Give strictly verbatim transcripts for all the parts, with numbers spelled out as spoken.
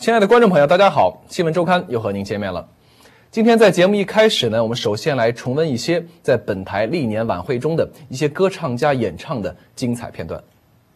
亲爱的观众朋友，大家好，新闻周刊又和您见面了。今天在节目一开始呢，我们首先来重温一些在本台历年晚会中的一些歌唱家演唱的精彩片段。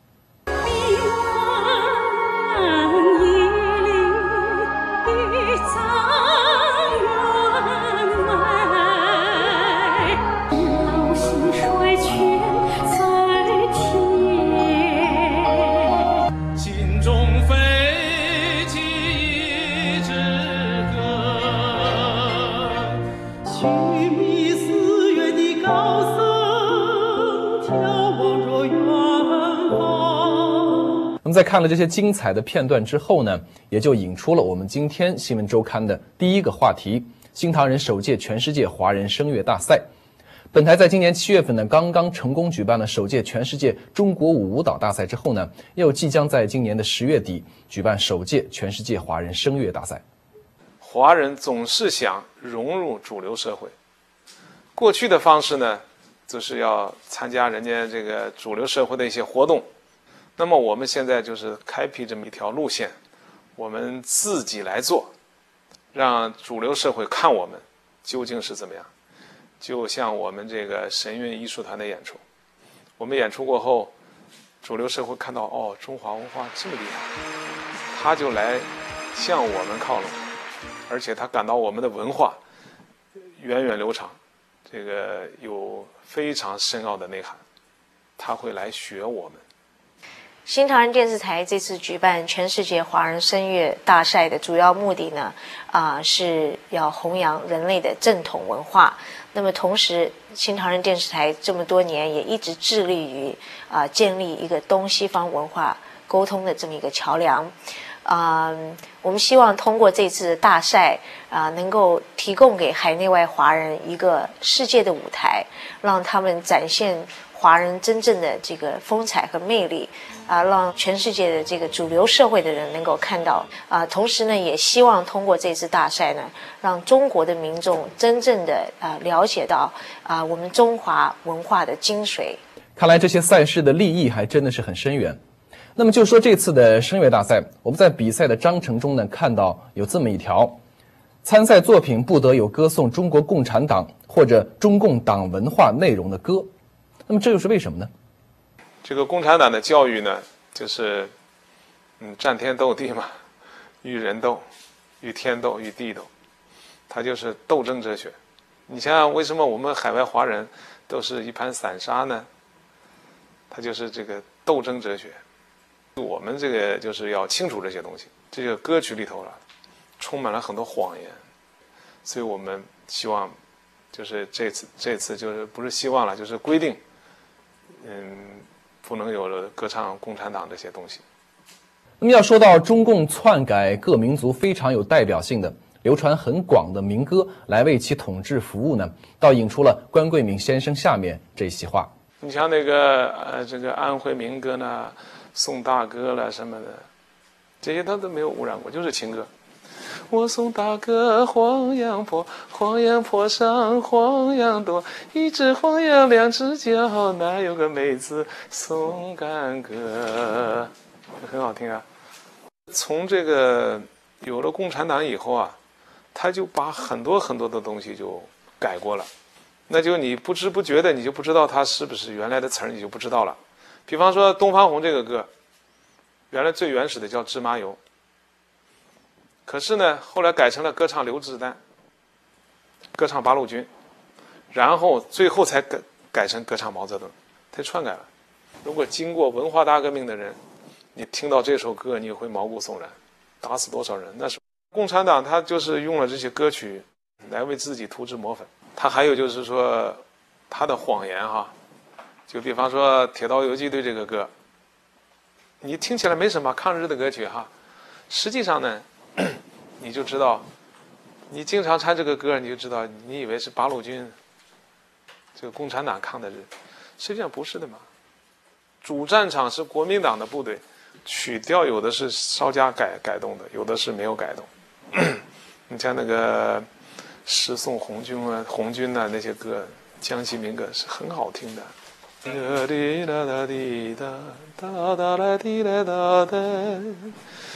那么在看了这些精彩的片段之后呢，也就引出了我们今天新闻周刊的第一个话题：新唐人首届全世界华人声乐大赛。本台在今年七月份呢，刚刚成功举办了首届全世界中国舞舞蹈大赛之后呢，又即将在今年的十月底举办首届全世界华人声乐大赛。 华人总是想融入主流社会，过去的方式呢，就是要参加人家这个主流社会的一些活动。那么我们现在就是开辟这么一条路线，我们自己来做，让主流社会看我们究竟是怎么样。就像我们这个神韵艺术团的演出，我们演出过后，主流社会看到哦，中华文化这么厉害，他就来向我们靠拢，而且他感到我们的文化源远流长，这个有非常深奥的内涵，他会来学我们。 新唐人电视台这次举办全世界华人声乐大赛的主要目的呢，啊、呃、是要弘扬人类的正统文化。那么同时，新唐人电视台这么多年也一直致力于啊、呃、建立一个东西方文化沟通的这么一个桥梁。啊、呃，我们希望通过这次大赛啊、呃，能够提供给海内外华人一个世界的舞台，让他们展现华人真正的这个风采和魅力，啊，让全世界的这个主流社会的人能够看到，啊，同时呢，也希望通过这次大赛呢，让中国的民众真正的啊了解到啊我们中华文化的精髓。 看来这些赛事的立意还真的是很深远。那么就说这次的声乐大赛，我们在比赛的章程中呢，看到有这么一条：参赛作品不得有歌颂中国共产党或者中共党文化内容的歌。那么这又是为什么呢？ 这个共产党的教育呢，就是嗯战天斗地嘛，与人斗，与天斗，与地斗，它就是斗争哲学。你想想，为什么我们海外华人都是一盘散沙呢？它就是这个斗争哲学。我们这个就是要清楚这些东西。这个歌曲里头了，充满了很多谎言，所以我们希望，就是这次这次就是不是希望了，就是规定，嗯，不能有歌唱共产党这些东西。 那么要说到中共篡改各民族非常有代表性的、流传很广的民歌来为其统治服务呢，倒引出了关贵敏先生下面这席话。 你像那个呃，这个安徽民歌呢，宋大哥了什么的，这些他都没有污染过，就是情歌。我送大哥黄杨坡，黄杨坡上黄杨多，一只黄杨两只脚，哪有个妹子送干哥，很好听啊。从这个有了共产党以后啊，他就把很多很多的东西就改过了，那就你不知不觉的你就不知道它是不是原来的词儿，你就不知道了。比方说东方红这个歌，原来最原始的叫芝麻油，可是呢后来改成了歌唱刘志丹，歌唱八路军，然后最后才改改成歌唱毛泽东，他篡改了。如果经过文化大革命的人，你听到这首歌你会毛骨悚然，打死多少人。那是共产党他就是用了这些歌曲来为自己涂脂抹粉。他还有就是说他的谎言哈，就比方说铁道游击队这个歌，你听起来没什么抗日的歌曲哈，实际上呢你就知道，你经常唱这个歌你就知道，你以为是八路军这个共产党抗的日，实际上不是的嘛。主战场是国民党的部队，曲调有的是稍加改改动的，有的是没有改动。你像那个诗颂红军啊、红军啊那些歌，江西民歌是很好听的。哒滴哒哒滴哒哒哒啦滴啦哒哒哒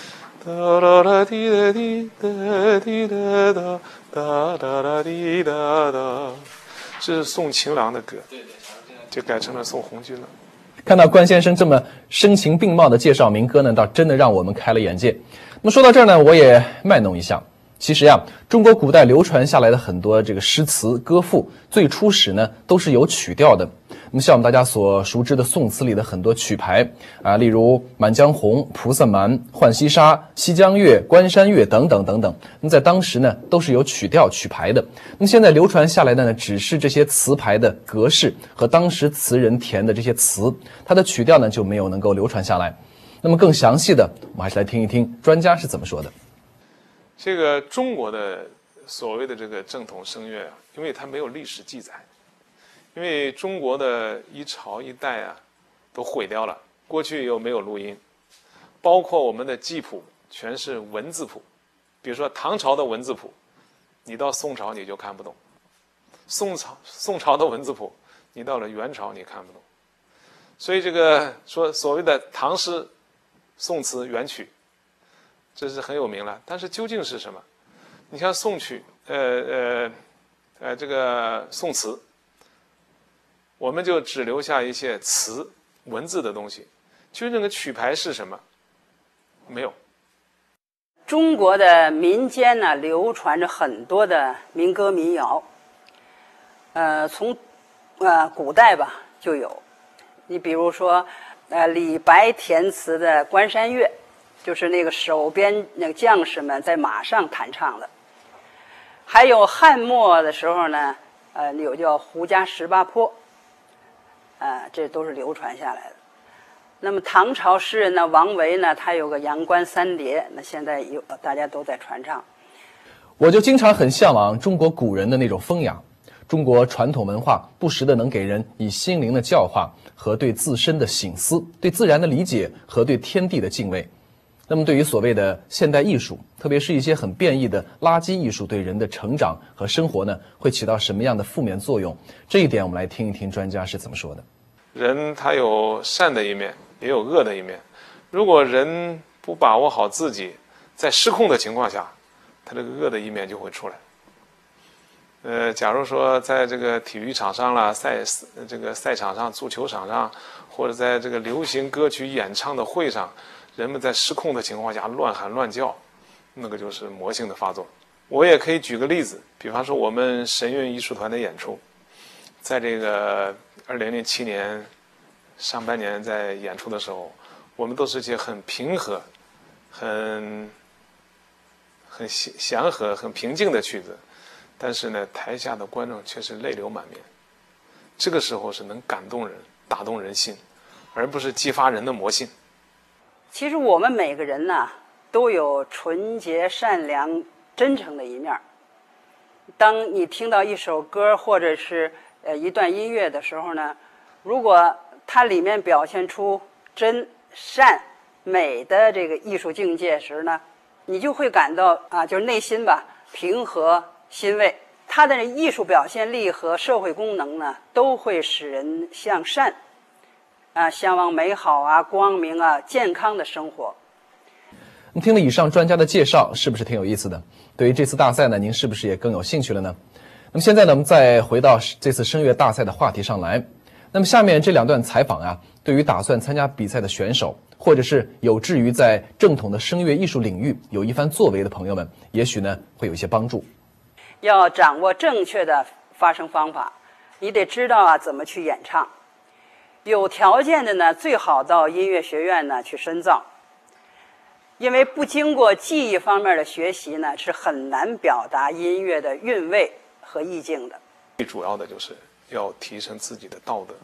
哒啦啦滴哒滴哒滴哒哒哒哒啦滴哒哒，这是送情郎的歌，就改成了送红军了。 看到关先生这么声情并茂的介绍民歌呢，倒真的让我们开了眼界。那么说到这儿呢，我也卖弄一下。其实呀，中国古代流传下来的很多这个诗词歌赋，最初始呢都是有曲调的。那么像我们大家所熟知的宋词里的很多曲牌啊，例如《满江红》《菩萨蛮》《浣溪沙》《西江月》《关山月》等等等等。那么在当时呢，都是有曲调曲牌的。那么现在流传下来的呢，只是这些词牌的格式和当时词人填的这些词，它的曲调呢就没有能够流传下来。那么更详细的，我们还是来听一听专家是怎么说的。 这个中国的所谓的这个正统声乐啊，因为它没有历史记载，因为中国的一朝一代啊都毁掉了，过去又没有录音，包括我们的记谱全是文字谱，比如说唐朝的文字谱，你到宋朝你就看不懂；宋朝宋朝的文字谱，你到了元朝你看不懂。所以这个说所谓的唐诗、宋词元曲，这是很有名了，但是究竟是什么？你像宋曲，呃呃呃，这个宋词，我们就只留下一些词文字的东西，究竟这个曲牌是什么？没有。 中国的民间呢，流传着很多的民歌民谣，呃，从呃古代吧就有，你比如说，呃，李白填词的《关山月》。就是那个守边那个将士们在马上弹唱的，还有汉末的时候呢，呃，有叫《胡笳十八坡》，呃，这都是流传下来的。那么唐朝诗人呢，王维呢，他有个《阳关三叠》，那现在有大家都在传唱。 我就经常很向往中国古人的那种风雅，中国传统文化不时的能给人以心灵的教化和对自身的省思，对自然的理解和对天地的敬畏。那么对于所谓的现代艺术，特别是一些很变异的垃圾艺术，对人的成长和生活呢，会起到什么样的负面作用？这一点我们来听一听专家是怎么说的。 人他有善的一面，也有恶的一面。如果人不把握好自己，在失控的情况下，他这个恶的一面就会出来。呃，假如说在这个体育场上啦，赛这个赛场上、足球场上，或者在这个流行歌曲演唱的会上，人们在失控的情况下乱喊乱叫，那个就是魔性的发作。我也可以举个例子，比方说我们神韵艺术团的演出，在这个二零零七年上半年在演出的时候，我们都是一些很平和、很很祥和、很平静的曲子，但是呢，台下的观众却是泪流满面。这个时候是能感动人、打动人心，而不是激发人的魔性。 其实我们每个人呢，都有纯洁、善良、真诚的一面。当你听到一首歌或者是呃一段音乐的时候呢，如果它里面表现出真、善、美的这个艺术境界时呢，你就会感到啊，就是内心吧平和欣慰。它的艺术表现力和社会功能呢，都会使人向善。啊，向往美好啊、光明啊、健康的生活。 那听了以上专家的介绍，是不是挺有意思的？对于这次大赛呢，您是不是也更有兴趣了呢？那么现在呢，我们再回到这次声乐大赛的话题上来。那么下面这两段采访啊，对于打算参加比赛的选手，或者是有志于在正统的声乐艺术领域有一番作为的朋友们，也许呢会有一些帮助。 要掌握正确的发声方法，你得知道啊怎么去演唱。有条件的呢，最好到音乐学院呢去深造，因为不经过技艺方面的学习呢，是很难表达音乐的韵味和意境的。 最主要的就是要提升自己的道德，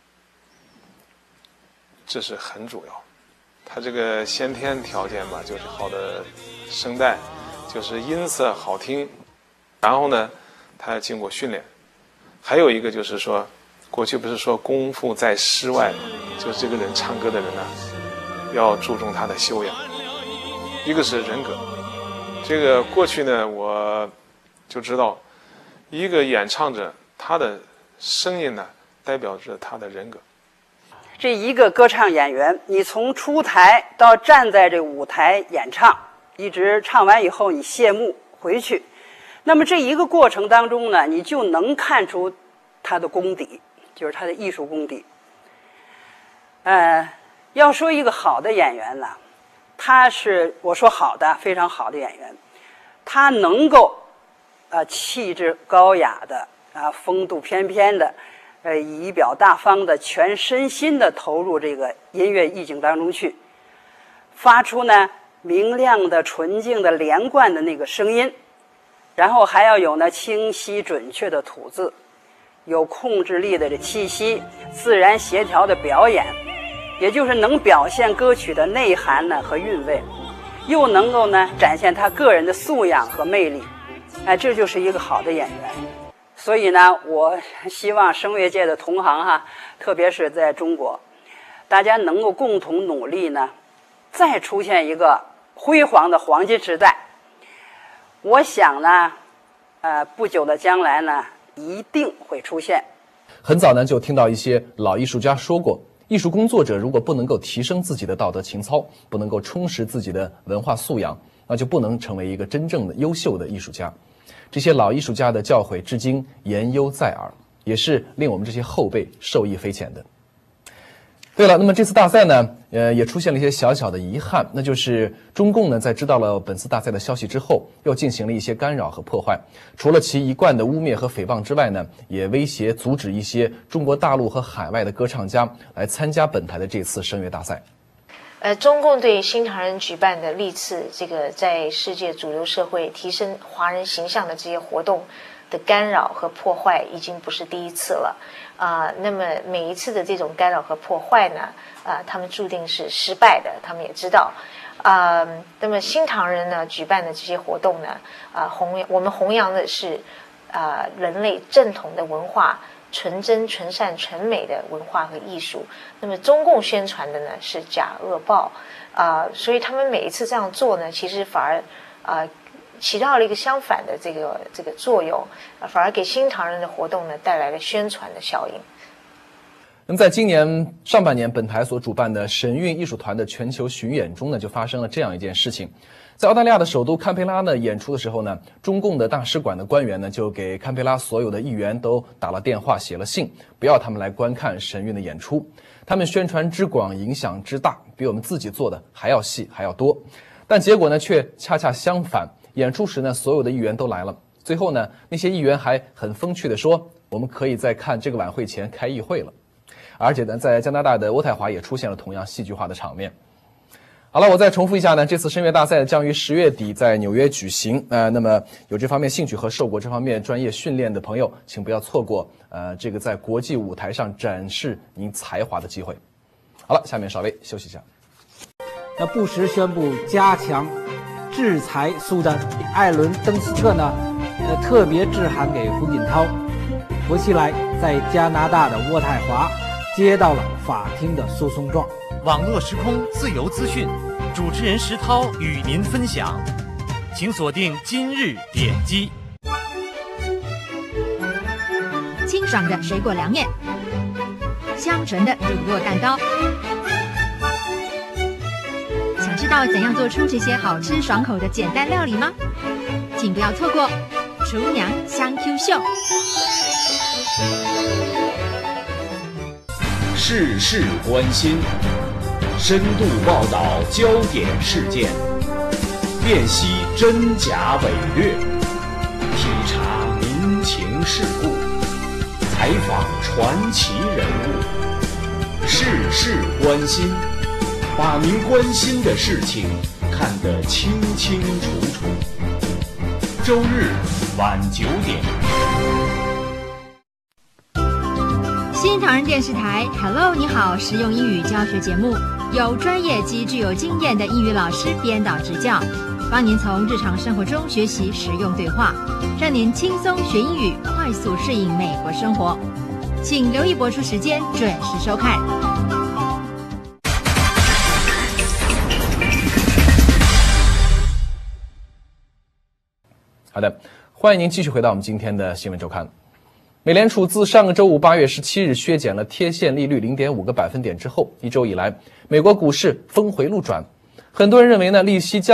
这是很主要。他这个先天条件吧，就是好的声带，就是音色好听，然后呢，他要经过训练。还有一个就是说，过去不是说功夫在诗外，就是这个人唱歌的人呢，要注重他的修养。一个是人格，这个过去呢，我就知道，一个演唱者他的声音呢，代表着他的人格。 这一个歌唱演员，你从出台到站在这舞台演唱， 一直唱完以后你谢幕回去。那么这一个过程当中呢，你就能看出他的功底，就是他的艺术功底。呃，要说一个好的演员呢，他是我说好的非常好的演员，他能够啊、呃、气质高雅的啊风度翩翩的，呃仪表大方的，全身心的投入这个音乐意境当中去，发出呢明亮的、纯净的、连贯的那个声音。然后还要有呢清晰准确的吐字，有控制力的这气息，自然协调的表演，也就是能表现歌曲的内涵呢和韵味，又能够呢展现他个人的素养和魅力。哎，这就是一个好的演员。所以呢，我希望声乐界的同行哈，特别是在中国，大家能够共同努力呢，再出现一个辉煌的黄金时代。我想呢，呃，不久的将来呢，一定会出现。 很早呢，就听到一些老艺术家说过，艺术工作者如果不能够提升自己的道德情操，不能够充实自己的文化素养，那就不能成为一个真正的优秀的艺术家。这些老艺术家的教诲至今言犹在耳，也是令我们这些后辈受益匪浅的。对了，那么这次大赛呢，呃，也出现了一些小小的遗憾，那就是中共呢，在知道了本次大赛的消息之后，又进行了一些干扰和破坏。除了其一贯的污蔑和诽谤之外呢，也威胁阻止一些中国大陆和海外的歌唱家来参加本台的这次声乐大赛。 呃，中共对新唐人举办的历次这个在世界主流社会提升华人形象的这些活动的干扰和破坏，已经不是第一次了。啊、呃，那么每一次的这种干扰和破坏呢，啊、呃，他们注定是失败的，他们也知道。啊、呃，那么新唐人呢举办的这些活动呢，啊、呃，弘我们弘扬的是啊、呃、人类正统的文化，纯真、纯善、纯美的文化和艺术。那么中共宣传的呢是假恶报，啊、呃，所以他们每一次这样做呢，其实反而啊。呃起到了一个相反的这个这个作用，反而给新唐人的活动呢带来了宣传的效应。 那么在今年上半年，本台所主办的神韵艺术团的全球巡演中呢，就发生了这样一件事情。在澳大利亚的首都堪培拉呢演出的时候呢，中共的大使馆的官员呢就给堪培拉所有的议员都打了电话，写了信，不要他们来观看神韵的演出。他们宣传之广，影响之大，比我们自己做的还要细还要多。但结果呢却恰恰相反。演出时呢，所有的议员都来了。最后呢，那些议员还很风趣地说：“我们可以在看这个晚会前开议会了。”而且呢，在加拿大的渥太华也出现了同样戏剧化的场面。好了，我再重复一下呢，这次声乐大赛将于十月底在纽约举行。呃，那么有这方面兴趣和受过这方面专业训练的朋友，请不要错过呃这个在国际舞台上展示您才华的机会。好了，下面稍微休息一下。 那布什宣布加强制裁苏丹，艾伦登斯特呢，呃，特别致函给胡锦涛。薄熙来在加拿大的渥太华接到了法庭的诉讼状。 网络时空自由资讯，主持人石涛与您分享，请锁定今日点击。 清爽的水果凉面，香醇的乳酪蛋糕。想知道怎样做出这些好吃爽口的简单料理吗？请不要错过厨娘香 Q 秀。 事事关心，深度报道焦点事件，辨析真假伪劣，体察民情世故，采访传奇人物，事事关心，把您关心的事情看得清清楚楚。周日晚九点。 新唐人电视台 Hello 你好实用英语教学节目，由专业及具有经验的英语老师编导指教，帮您从日常生活中学习实用对话，让您轻松学英语，快速适应美国生活。请留意播出时间，准时收看。 好的，欢迎您继续回到我们今天的新闻周刊。美联储自上个周五八月十七日削减了贴现利率 零点五个百分点之后，一周以来，美国股市峰回路转。很多人认为呢，利息降了，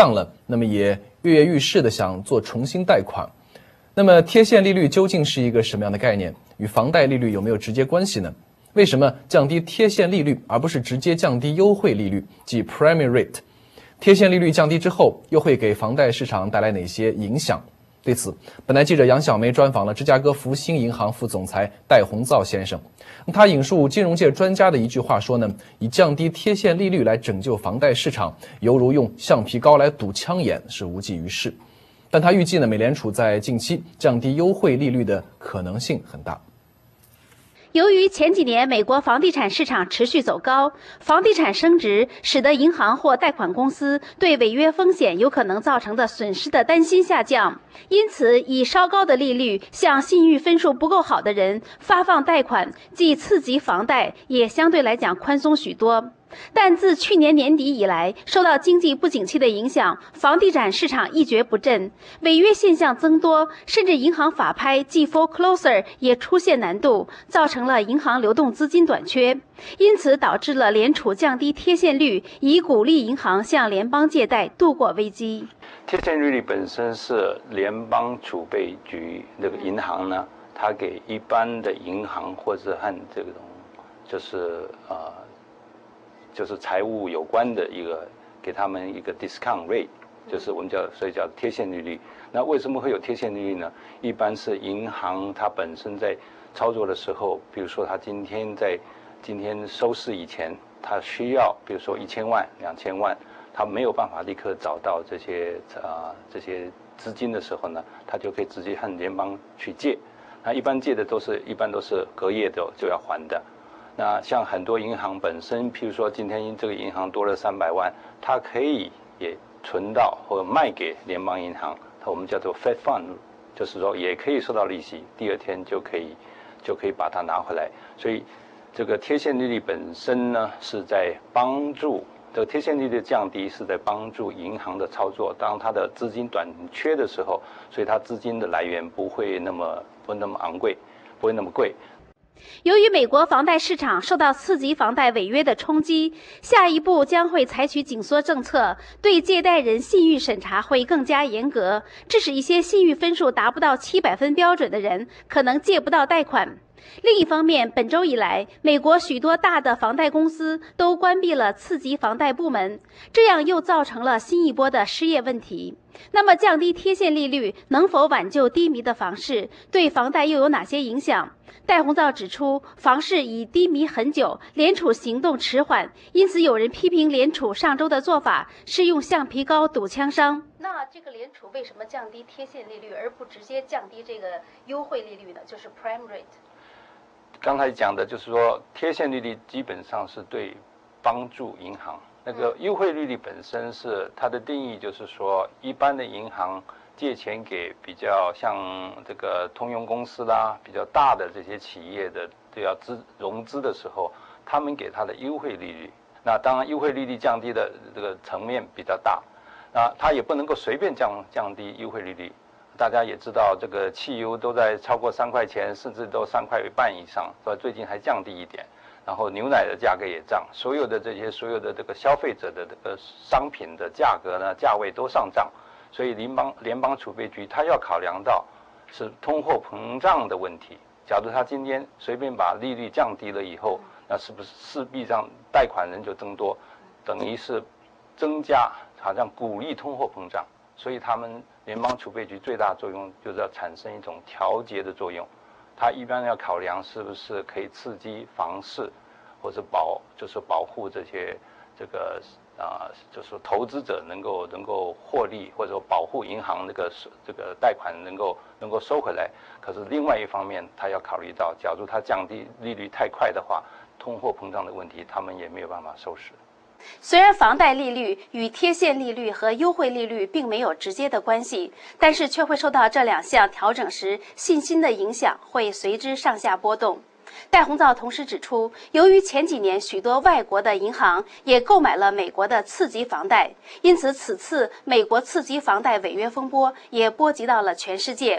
那么也跃跃欲试的想做重新贷款。那么贴现利率究竟是一个什么样的概念？与房贷利率有没有直接关系呢？为什么降低贴现利率而不是直接降低优惠利率，即 primary rate？ 贴现利率降低之后又会给房贷市场带来哪些影响？对此，本台记者杨小梅专访了芝加哥福星银行副总裁戴宏造先生。他引述金融界专家的一句话说呢，以降低贴现利率来拯救房贷市场，犹如用橡皮膏来堵枪眼，是无济于事。但他预计呢，美联储在近期降低优惠利率的可能性很大。 由于前几年美国房地产市场持续走高，房地产升值使得银行或贷款公司对违约风险有可能造成的损失的担心下降，因此以稍高的利率向信誉分数不够好的人发放贷款，即次级房贷，也相对来讲宽松许多。但自去年年底以来，受到经济不景气的影响，房地产市场一蹶不振，违约现象增多，甚至银行法拍即 foreclosure 也出现难度，造成了银行流动资金短缺，因此导致了联储降低贴现率，以鼓励银行向联邦借贷度过危机。 贴现利率本身是联邦储备局那个银行呢，它给一般的银行或者和这种就是呃。就是财务有关的一个，给他们一个 discount rate， 就是我们叫所以叫贴现利率。那为什么会有贴现利率呢？一般是银行它本身在操作的时候，比如说它今天在今天收市以前，它需要比如说一千万、两千万，它没有办法立刻找到这些啊、呃、这些资金的时候呢，它就可以直接和联邦去借。那一般借的都是一般都是隔夜的就要还的。那像很多银行本身，譬如说今天这个银行多了三百万，它可以也存到或者卖给联邦银行，我们叫做 Fed Fund， 就是说也可以收到利息，第二天就可以就可以把它拿回来。所以这个贴现利率本身呢，是在帮助这个贴现利率降低，是在帮助银行的操作。当它的资金短缺的时候，所以它资金的来源不会那么不那么昂贵，不会那么贵。 由于美国房贷市场受到次级房贷违约的冲击，下一步将会采取紧缩政策，对借贷人信誉审查会更加严格，致使一些信誉分数达不到七百分标准的人可能借不到贷款。另一方面，本周以来，美国许多大的房贷公司都关闭了次级房贷部门，这样又造成了新一波的失业问题。那么，降低贴现利率能否挽救低迷的房市？对房贷又有哪些影响？戴宏造指出，房市已低迷很久，联储行动迟缓，因此有人批评联储上周的做法是用橡皮膏堵枪伤。那这个联储为什么降低贴现利率，而不直接降低这个优惠利率呢？就是 prime rate。 刚才讲的就是说，贴现利率基本上是对帮助银行。那个优惠利率本身是它的定义，就是说，一般的银行借钱给比较像这个通用公司啦、比较大的这些企业的都要资融资的时候，他们给它的优惠利率。那当然，优惠利率降低的这个层面比较大，那它也不能够随便降降低优惠利率。大家也知道，这个汽油都在超过三块钱，甚至都三块半以上，所以最近还降低一点。然后牛奶的价格也涨，所有的这些所有的这个消费者的这个商品的价格呢，价位都上涨。所以联邦联邦储备局它要考量到是通货膨胀的问题。假如他今天随便把利率降低了以后，那是不是势必让贷款人就增多，等于是增加，好像鼓励通货膨胀。所以他们联邦储备局最大作用就是要产生一种调节的作用，它一般要考量是不是可以刺激房市，或者保就是保护这些这个啊、呃，就是投资者能够能够获利，或者说保护银行那个这个贷款能够能够收回来。可是另外一方面，他要考虑到，假如它降低利率太快的话，通货膨胀的问题，他们也没有办法收拾。 虽然房贷利率与贴现利率和优惠利率并没有直接的关系，但是却会受到这两项调整时信心的影响，会随之上下波动。戴宏造同时指出，由于前几年许多外国的银行也购买了美国的次级房贷，因此此次美国次级房贷违约风波也波及到了全世界。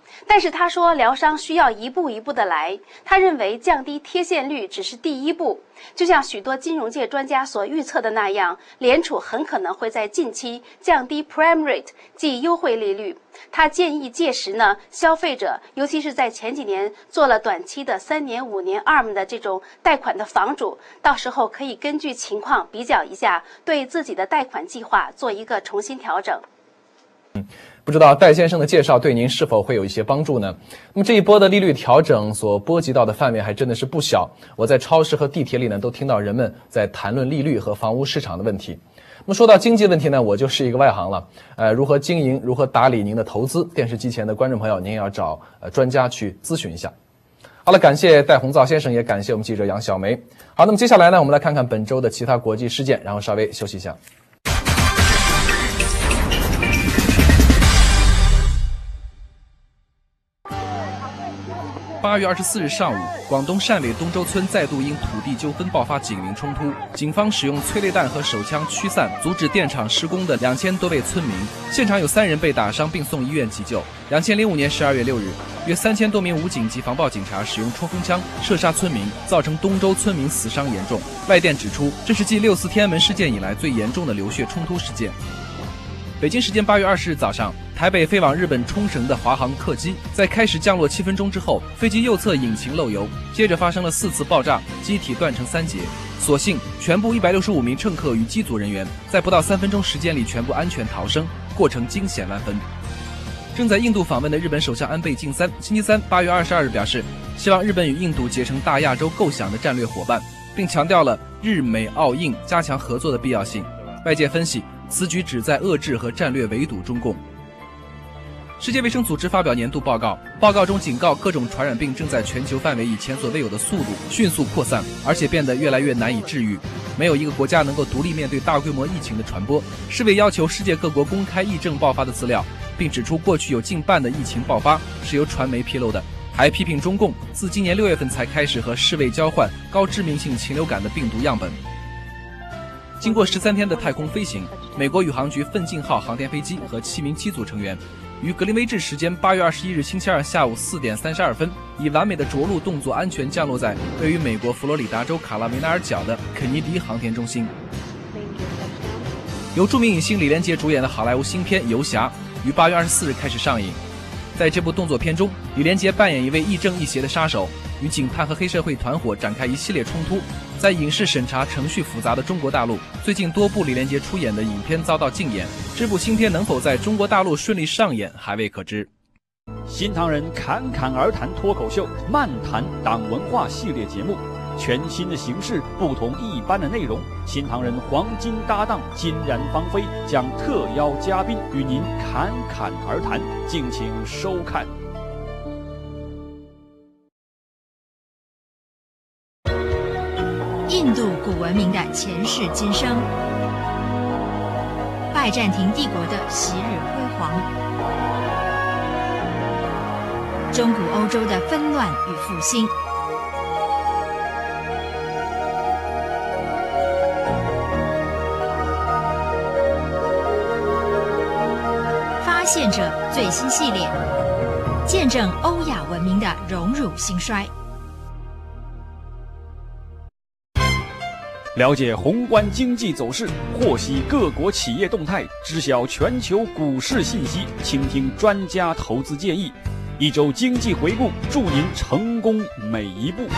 但是他说疗伤需要一步一步的来，他认为降低贴现率只是第一步，就像许多金融界专家所预测的那样，联储很可能会在近期降低 prime rate 即优惠利率。他建议届时呢，消费者尤其是在前几年做了短期的三年、五年 A R M 的这种贷款的房主，到时候可以根据情况比较一下，对自己的贷款计划做一个重新调整。 嗯，不知道戴先生的介绍对您是否会有一些帮助呢？那么这一波的利率调整所波及到的范围还真的是不小。我在超市和地铁里呢，都听到人们在谈论利率和房屋市场的问题。那么说到经济问题呢，我就是一个外行了。呃，如何经营，如何打理您的投资，电视机前的观众朋友，您也要找呃专家去咨询一下。好了，感谢戴洪造先生，也感谢我们记者杨小梅。好，那么接下来呢，我们来看看本周的其他国际事件，然后稍微休息一下。八月二十四日上午，广东汕尾东洲村再度因土地纠纷爆发警民冲突，警方使用催泪弹和手枪驱散，阻止电厂施工的两千多位村民。现场有三人被打伤并送医院急救。两千零五年十二月六日，约三千多名武警及防暴警察使用冲锋枪射杀村民，造成东洲村民死伤严重。外电指出，这是继六四天安门事件以来最严重的流血冲突事件。北京时间八月二十日早上，台北飞往日本冲绳的华航客机在开始降落七分钟之后，飞机右侧引擎漏油，接着发生了四次爆炸，机体断成三截。所幸全部一百六十五名乘客与机组人员在不到三分钟时间里全部安全逃生，过程惊险万分。正在印度访问的日本首相安倍晋三星期三八月二十二日表示，希望日本与印度结成大亚洲构想的战略伙伴，并强调了日美澳印加强合作的必要性。外界分析，此举旨在遏制和战略围堵中共。世界卫生组织发表年度报告，报告中警告各种传染病正在全球范围以前所未有的速度迅速扩散，而且变得越来越难以治愈。没有一个国家能够独立面对大规模疫情的传播。世卫要求世界各国公开疫症爆发的资料，并指出过去有近半的疫情爆发是由传媒披露的，还批评中共自今年六月份才开始和世卫交换高致命性禽流感的病毒样本。经过十三天的太空飞行，美国宇航局奋进号航天飞机和七名机组成员于格林威治时间八月二十一日星期二下午四点三十二分，以完美的着陆动作安全降落在位于美国佛罗里达州卡拉梅纳尔角的肯尼迪航天中心。由著名影星李连杰主演的好莱坞新片《游侠》于八月二十四日开始上映。在这部动作片中，李连杰扮演一位亦正亦邪的杀手，与警探和黑社会团伙展开一系列冲突。在影视审查程序复杂的中国大陆，最近多部李连杰出演的影片遭到禁演，这部新片能否在中国大陆顺利上演还未可知。 新唐人侃侃而谈脱口秀漫谈党文化系列节目，全新的形式，不同一般的内容。新唐人黄金搭档金然芳菲将特邀嘉宾与您侃侃而谈，敬请收看。 印度古文明的前世今生，拜占庭帝国的昔日辉煌，中古欧洲的纷乱与复兴，发现者最新系列，见证欧亚文明的荣辱兴衰。 了解宏观经济走势，获悉各国企业动态，知晓全球股市信息，倾听专家投资建议。一周经济回顾，祝您成功每一步。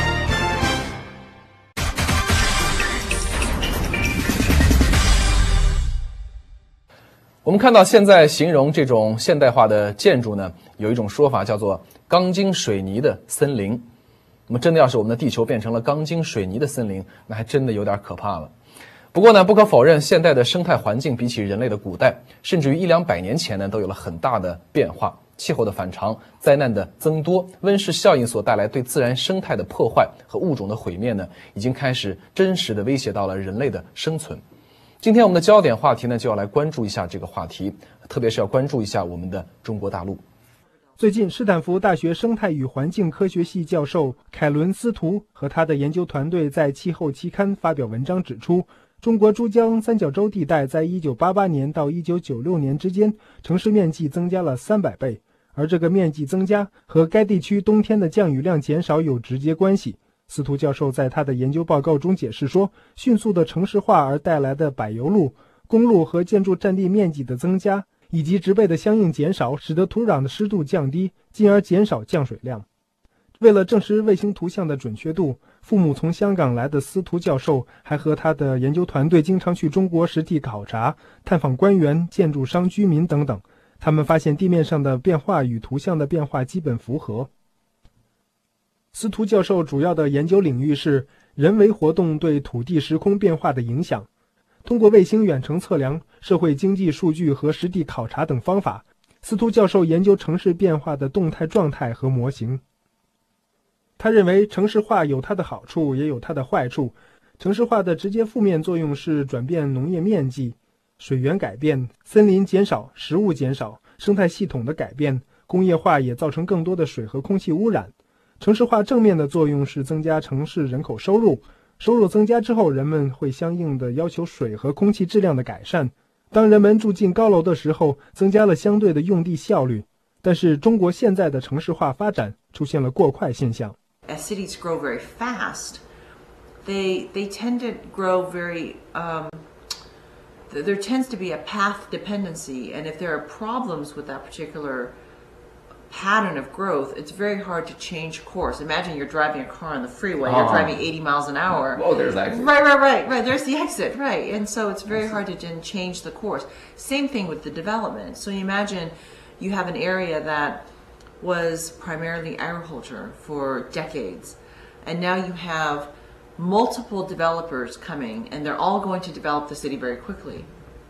我们看到现在形容这种现代化的建筑呢，有一种说法叫做钢筋水泥的森林。那么真的要是我们的地球变成了钢筋水泥的森林，那还真的有点可怕了。不过呢，不可否认，现代的生态环境比起人类的古代，甚至于一两百年前呢，都有了很大的变化。气候的反常、灾难的增多、温室效应所带来对自然生态的破坏和物种的毁灭呢，已经开始真实的威胁到了人类的生存。今天我们的焦点话题呢，就要来关注一下这个话题，特别是要关注一下我们的中国大陆。 最近，斯坦福大学生态与环境科学系教授凯伦斯图和他的研究团队在《气候》期刊发表文章指出，中国珠江三角洲地带在一九八八年到一九九六年之间，城市面积增加了三百倍， 而这个面积增加和该地区冬天的降雨量减少有直接关系。司徒教授在他的研究报告中解释说，迅速的城市化而带来的柏油路、公路和建筑占地面积的增加，以及植被的相应减少，使得土壤的湿度降低，进而减少降水量。为了证实卫星图像的准确度，父母从香港来的司徒教授还和他的研究团队经常去中国实地考察，探访官员、建筑商、居民等等。他们发现地面上的变化与图像的变化基本符合。司徒教授主要的研究领域是人为活动对土地时空变化的影响，通过卫星远程测量、社会经济数据和实地考察等方法，司徒教授研究城市变化的动态状态和模型。他认为城市化有它的好处，也有它的坏处。城市化的直接负面作用是转变农业面积、水源改变、森林减少、食物减少、生态系统的改变。工业化也造成更多的水和空气污染。城市化正面的作用是增加城市人口收入，收入增加之后，人们会相应的要求水和空气质量的改善。当人们住进高楼的时候，增加了相对的用地效率。但是中国现在的城市化发展出现了过快现象。 As cities grow very fast, they they tend to grow very. Um, there tends to be a path dependency, and if there are problems with that particular pattern of growth, it's very hard to change course. Imagine you're driving a car on the freeway, you're driving eighty miles an hour. Oh, there's the exit. Right, right, right, right. There's the exit, right. And so it's very hard to then change the course. Same thing with the development. So you imagine you have an area that was primarily agriculture for decades, and now you have multiple developers coming, and they're all going to develop the city very quickly.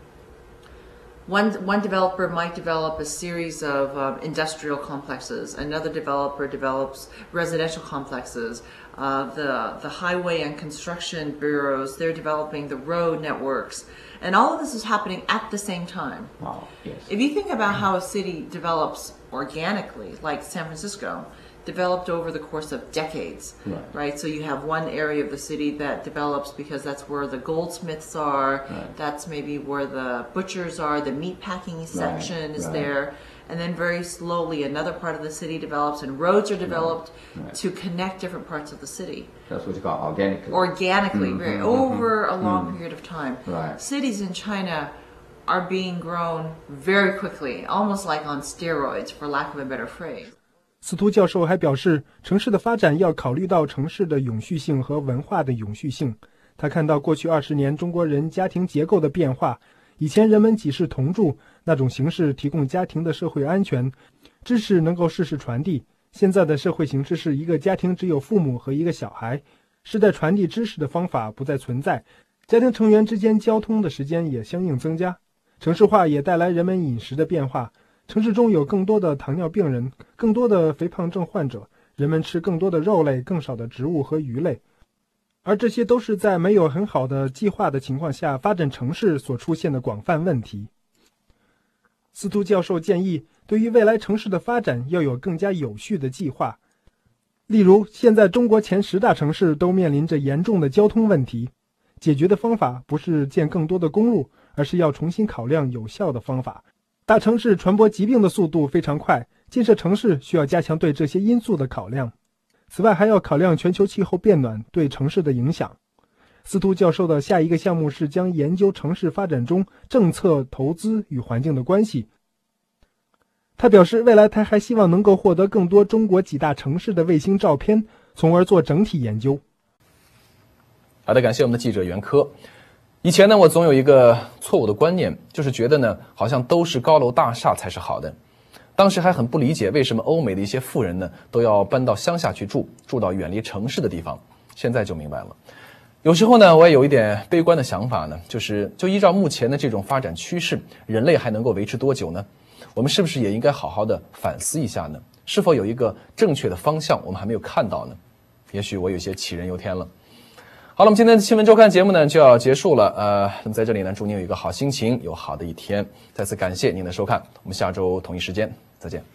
One, one developer might develop a series of um, industrial complexes. Another developer develops residential complexes. Uh, the, the highway and construction bureaus, they're developing the road networks. And all of this is happening at the same time. Wow, yes. If you think about how a city develops organically, like San Francisco, developed over the course of decades, right. right? So you have one area of the city that develops because that's where the goldsmiths are, right. that's maybe where the butchers are, the meat packing section right. is right. there, and then very slowly another part of the city develops and roads are developed right. Right. to connect different parts of the city. That's what you call organically. Organically, mm-hmm, very, mm-hmm, over a long mm-hmm. period of time. Right. Cities in China are being grown very quickly, almost like on steroids, for lack of a better phrase. 司徒教授还表示，城市的发展要考虑到城市的永续性和文化的永续性。他看到过去二十年中国人家庭结构的变化，以前人们几世同住，那种形式提供家庭的社会安全，知识能够世世传递。现在的社会形式是一个家庭只有父母和一个小孩，世代传递知识的方法不再存在，家庭成员之间交通的时间也相应增加。城市化也带来人们饮食的变化。城市中有更多的糖尿病人，更多的肥胖症患者，人们吃更多的肉类，更少的植物和鱼类，而这些都是在没有很好的计划的情况下发展城市所出现的广泛问题。司徒教授建议，对于未来城市的发展要有更加有序的计划。例如，现在中国前十大城市都面临着严重的交通问题，解决的方法不是建更多的公路，而是要重新考量有效的方法。大城市传播疾病的速度非常快，建设城市需要加强对这些因素的考量。此外，还要考量全球气候变暖对城市的影响。司徒教授的下一个项目是将研究城市发展中政策、投资与环境的关系。他表示，未来他还希望能够获得更多中国几大城市的卫星照片，从而做整体研究。 好的，感谢我们的记者袁科。以前呢，我总有一个错误的观念，就是觉得呢，好像都是高楼大厦才是好的。当时还很不理解为什么欧美的一些富人呢，都要搬到乡下去住，住到远离城市的地方。现在就明白了。有时候呢，我也有一点悲观的想法呢，就是就依照目前的这种发展趋势，人类还能够维持多久呢？我们是不是也应该好好的反思一下呢？是否有一个正确的方向我们还没有看到呢？也许我有些杞人忧天了。好了，我们今天的新闻周刊节目呢就要结束了。呃，那么在这里呢，祝您有一个好心情，有好的一天。再次感谢您的收看，我们下周同一时间再见。